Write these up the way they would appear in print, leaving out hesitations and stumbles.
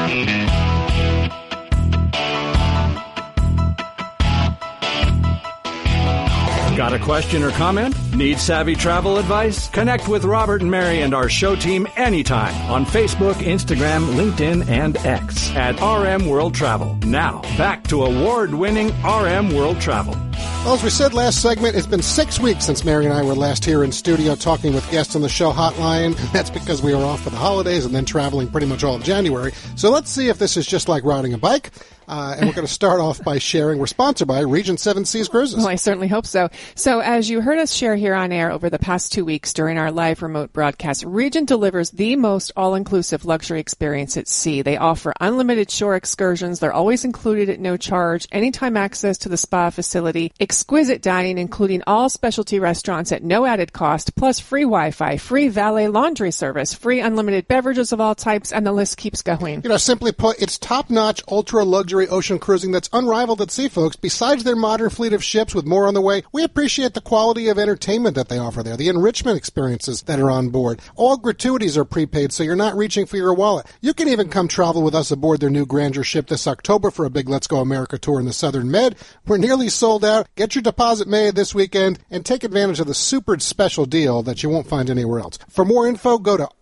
Got a question or comment? Need savvy travel advice? Connect with Robert and Mary and our show team anytime on Facebook, Instagram, LinkedIn, and X at RM World Travel. Now, back to award-winning RM World Travel. Well, as we said last segment, it's been 6 weeks since Mary and I were last here in studio talking with guests on the show hotline. That's because we were off for the holidays and then traveling pretty much all of January. So let's see if this is just like riding a bike. And we're going to start off by sharing. We're sponsored by Regent Seven Seas Cruises. Well, I certainly hope so. So as you heard us share here on air over the past 2 weeks during our live remote broadcast, Regent delivers the most all-inclusive luxury experience at sea. They offer unlimited shore excursions. They're always included at no charge, anytime access to the spa facility, exquisite dining, including all specialty restaurants at no added cost, plus free Wi-Fi, free valet laundry service, free unlimited beverages of all types, and the list keeps going. You know, simply put, it's top-notch, ultra-luxury ocean cruising that's unrivaled at sea, folks. Besides their modern fleet of ships with more on the way, we appreciate the quality of entertainment that they offer there, the enrichment experiences that are on board. All gratuities are prepaid, so you're not reaching for your wallet. You can even come travel with us aboard their new Grandeur ship this October for a big Let's Go America tour in the Southern Med. We're nearly sold out. Get your deposit made this weekend and take advantage of the super special deal that you won't find anywhere else. For more info, go to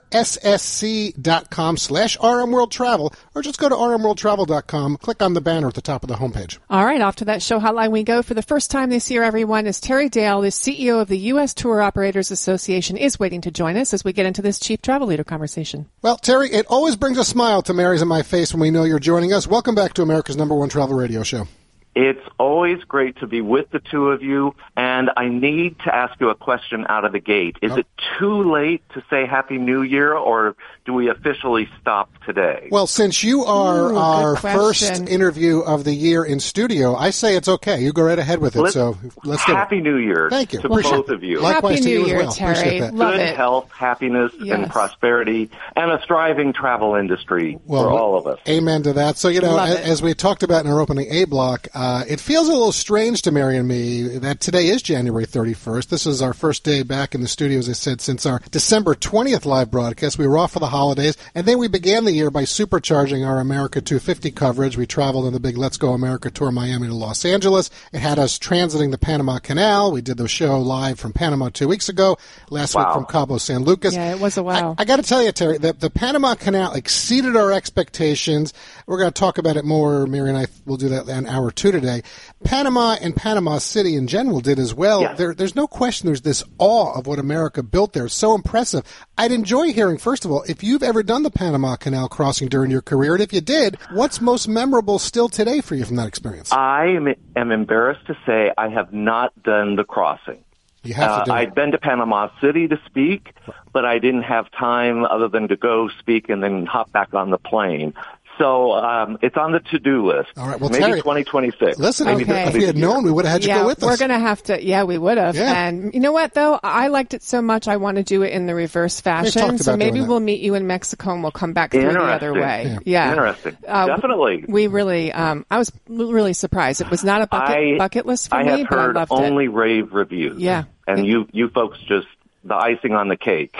rssc.com/rmworldtravel or just go to rmworldtravel.com. Click on the banner at the top of the homepage. All right, off to that show hotline we go. For the first time this year, everyone, is Terry Dale, the CEO of the U.S. Tour Operators Association, is waiting to join us as we get into this Chief Travel Leader conversation. Well, Terry, it always brings a smile to Mary's and my face when we know you're joining us. Welcome back to America's #1 travel radio show. It's always great to be with the two of you, and I need to ask you a question out of the gate. Is it too late to say Happy New Year, or do we officially stop today? Well, since you are our first interview of the year in studio, I say it's okay. You go right ahead with it. Let's do Happy New Year. Thank you. To both of you. Likewise Happy to you New as Year, well. Terry. Appreciate that. Love Good it. health, happiness, and prosperity, and a thriving travel industry for all of us. Amen to that. So, you know, as we talked about in our opening A block, it feels a little strange to Mary and me that today is January 31st. This is our first day back in the studio, as I said, since our December 20th live broadcast. We were off for the holidays, and then we began the year by supercharging our America 250 coverage. We traveled on the big Let's Go America tour, Miami to Los Angeles. It had us transiting the Panama Canal. We did the show live from Panama 2 weeks ago, last week from Cabo San Lucas. Yeah, it was a wow. I got to tell you, Terry, the Panama Canal exceeded our expectations. We're going to talk about it more. Mary and I will do that in hour 2 today. Panama and Panama City in general did as well. Yeah. There's no question there's this awe of what America built there. It's so impressive. I'd enjoy hearing, first of all, if you've ever done the Panama Canal crossing during your career, and if you did, what's most memorable still today for you from that experience? I am embarrassed to say I have not done the crossing. You have to do I'd been to Panama City to speak, but I didn't have time other than to go speak and then hop back on the plane. So it's on the to-do list. All right, well, maybe Terry, 2026. Listen, maybe if we had known, we would have had you go with us. We're going to have to. Yeah, we would have. Yeah. And you know what, though? I liked it so much, I want to do it in the reverse fashion. So maybe we'll meet you in Mexico and we'll come back through the other way. Yeah. Interesting. Definitely. We really, I was really surprised. It was not a bucket list for me, but I loved it. I have heard only rave reviews. Yeah. And you folks just the icing on the cake.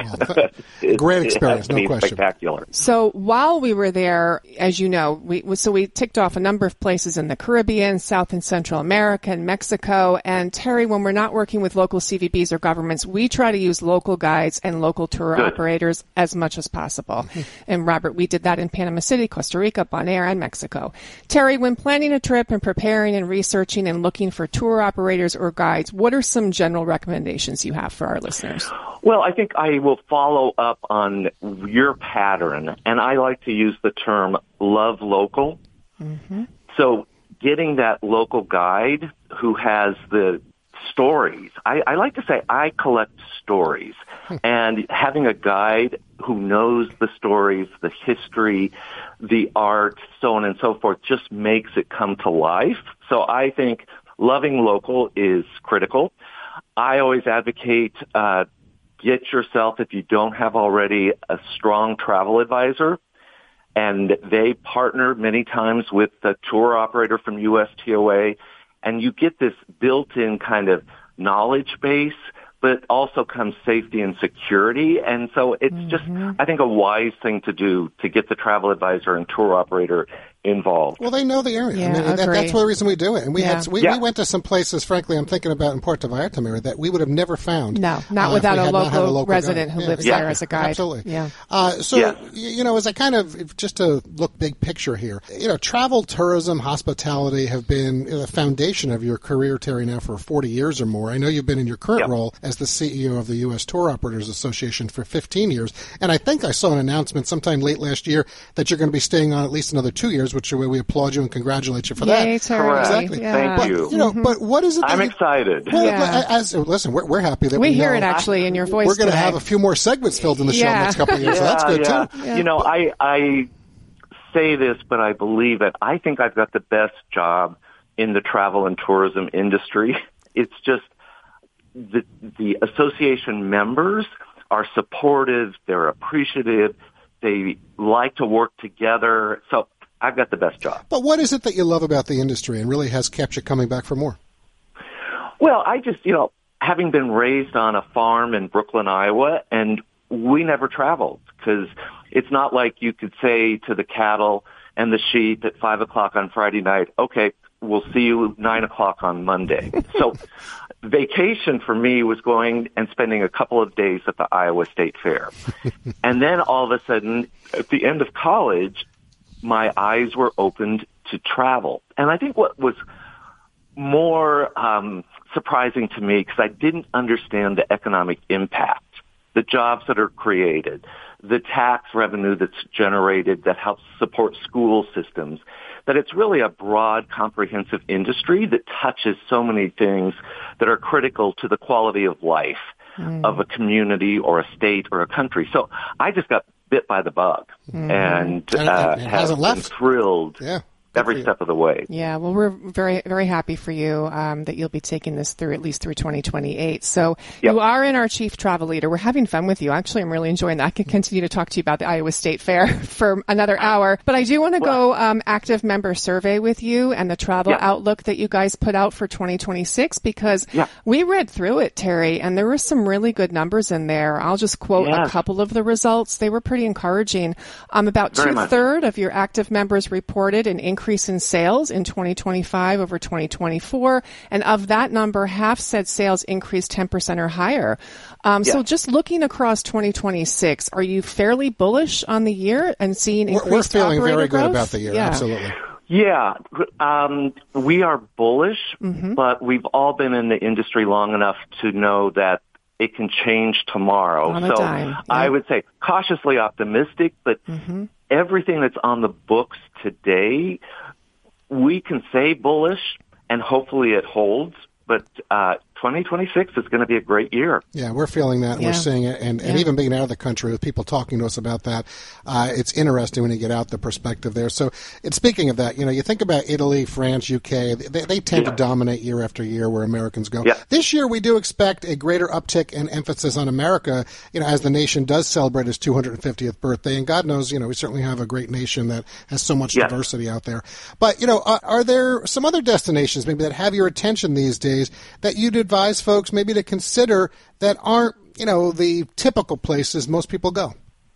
Great experience, no question. Spectacular. So while we were there, as you know, we ticked off a number of places in the Caribbean, South and Central America, and Mexico. And Terry, when we're not working with local CVBs or governments, we try to use local guides and local tour operators as much as possible. And Robert, we did that in Panama City, Costa Rica, Bonaire, and Mexico. Terry, when planning a trip and preparing and researching and looking for tour operators or guides, what are some general recommendations you have for our listeners? Well, I think I will follow up on your pattern, and I like to use the term love local. Mm-hmm. So getting that local guide who has the stories. I like to say I collect stories, and having a guide who knows the stories, the history, the art, so on and so forth, just makes it come to life. So I think loving local is critical. I always advocate get yourself, if you don't have already, a strong travel advisor. And they partner many times with the tour operator from USTOA. And you get this built-in kind of knowledge base but also comes safety and security. And so it's just, I think, a wise thing to do to get the travel advisor and tour operator involved. Well, they know the area. Yeah, I mean, that's the reason we do it. And we went to some places, frankly, I'm thinking about in Puerto Vallarta, Mary, that we would have never found. No, not without a local resident guide. who lives there as a guide. Absolutely. Yeah. As I kind of, just to look big picture here, travel, tourism, hospitality have been the foundation of your career, Terry, now for 40 years or more. I know you've been in your current role as the CEO of the U.S. Tour Operators Association for 15 years. And I think I saw an announcement sometime late last year that you're going to be staying on at least another 2 years, which we applaud you and congratulate you for that. Yay, Terry. Correct. Exactly. Yeah. Thank you. But what is it? I'm excited. Well, listen, we're happy that we hear it actually in your voice. We're going to today. have a few more segments filled in the show next couple of years. So that's good too. Yeah. I say this, but I believe it. I think I've got the best job in the travel and tourism industry. It's just the association members are supportive. They're appreciative. They like to work together. So I've got the best job. But what is it that you love about the industry and really has kept you coming back for more? Well, I just, having been raised on a farm in Brooklyn, Iowa, and we never traveled because it's not like you could say to the cattle and the sheep at 5 o'clock on Friday night, okay, we'll see you 9 o'clock on Monday. So vacation for me was going and spending a couple of days at the Iowa State Fair. And then all of a sudden, at the end of college, my eyes were opened to travel. And I think what was more surprising to me, because I didn't understand the economic impact, the jobs that are created, the tax revenue that's generated that helps support school systems, that it's really a broad, comprehensive industry that touches so many things that are critical to the quality of life of a community or a state or a country. So I just got bit by the bug and have been thrilled every step of the way. Yeah, well, we're very, very happy for you that you'll be taking this through at least through 2028. So you are in our chief travel leader. We're having fun with you. Actually, I'm really enjoying that. I can continue to talk to you about the Iowa State Fair for another hour. But I do want to go active member survey with you and the travel outlook that you guys put out for 2026 because we read through it, Terry, and there were some really good numbers in there. I'll just quote a couple of the results. They were pretty encouraging. About two-thirds of your active members reported an increase in sales in 2025 over 2024. And of that number, half said sales increased 10% or higher. So just looking across 2026, are you fairly bullish on the year and seeing increased operator growth? We're feeling very good about the year, absolutely. Yeah, we are bullish, but we've all been in the industry long enough to know that it can change tomorrow. I would say cautiously optimistic, but everything that's on the books today, we can say bullish, and hopefully it holds. But 2026 is going to be a great year. Yeah, we're feeling that. We're seeing it. And even being out of the country with people talking to us about that, it's interesting when you get out the perspective there. So speaking of that, you think about Italy, France, UK, they tend to dominate year after year where Americans go. Yeah. This year we do expect a greater uptick and emphasis on America, as the nation does celebrate its 250th birthday. And God knows, we certainly have a great nation that has so much diversity out there. But, are there some other destinations maybe that have your attention these days that you'd advise folks maybe to consider that aren't, the typical places most people go?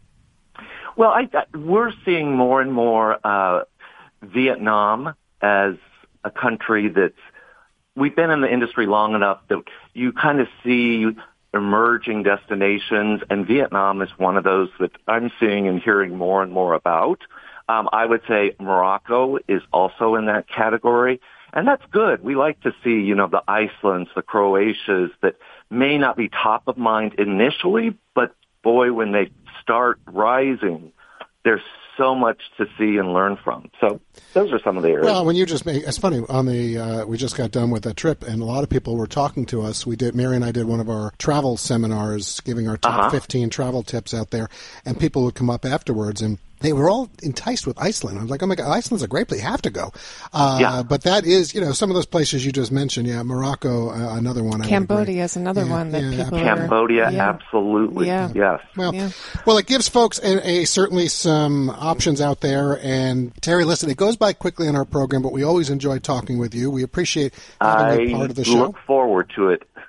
Well, we're seeing more and more Vietnam as a country we've been in the industry long enough that you kind of see emerging destinations, and Vietnam is one of those that I'm seeing and hearing more and more about. I would say Morocco is also in that category. And that's good. We like to see, the Icelands, the Croatias that may not be top of mind initially, but boy, when they start rising, there's so much to see and learn from. So those are some of the areas. Well, when you just made, it's funny, we just got done with a trip and a lot of people were talking to us. Mary and I did one of our travel seminars, giving our top 15 travel tips out there, and people would come up afterwards and they were all enticed with Iceland. I was like, oh my God, Iceland's a great place. You have to go. But that is, some of those places you just mentioned. Yeah, Morocco, another one. Cambodia is another one that people Cambodia, absolutely. Yeah. Yes. Well, it gives folks certainly some options out there. And Terry, listen, it goes by quickly on our program, but we always enjoy talking with you. We appreciate having you part of the show. I look forward to it.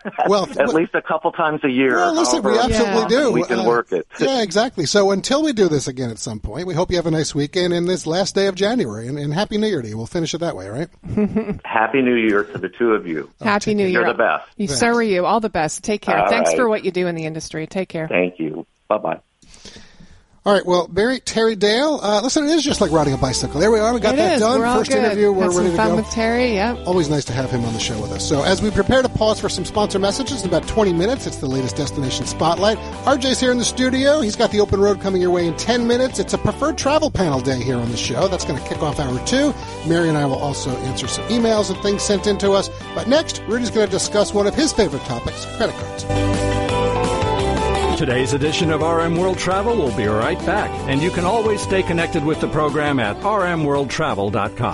Well, at least a couple times a year. Well, listen, we absolutely do. We can work it. Yeah, exactly. So until we do this again at some point, we hope you have a nice weekend in this last day of January. And Happy New Year to you. We'll finish it that way, right? Happy New Year to the two of you. Happy New Year. You're the best. So are you. All the best. Take care. All Thanks right. for what you do in the industry. Take care. Thank you. Bye-bye. All right, well, Terry Dale, listen, it is just like riding a bicycle. There we are. We got that done. We're all First good. interview. We're Had some ready to fun go. with Terry, yep. Always nice to have him on the show with us. So as we prepare to pause for some sponsor messages in about 20 minutes, it's the latest Destination Spotlight. RJ's here in the studio. He's got the open road coming your way in 10 minutes. It's a preferred travel panel day here on the show. That's going to kick off hour 2. Mary and I will also answer some emails and things sent in to us. But next, Rudy's going to discuss one of his favorite topics, credit cards. Today's edition of RM World Travel will be right back, and you can always stay connected with the program at rmworldtravel.com.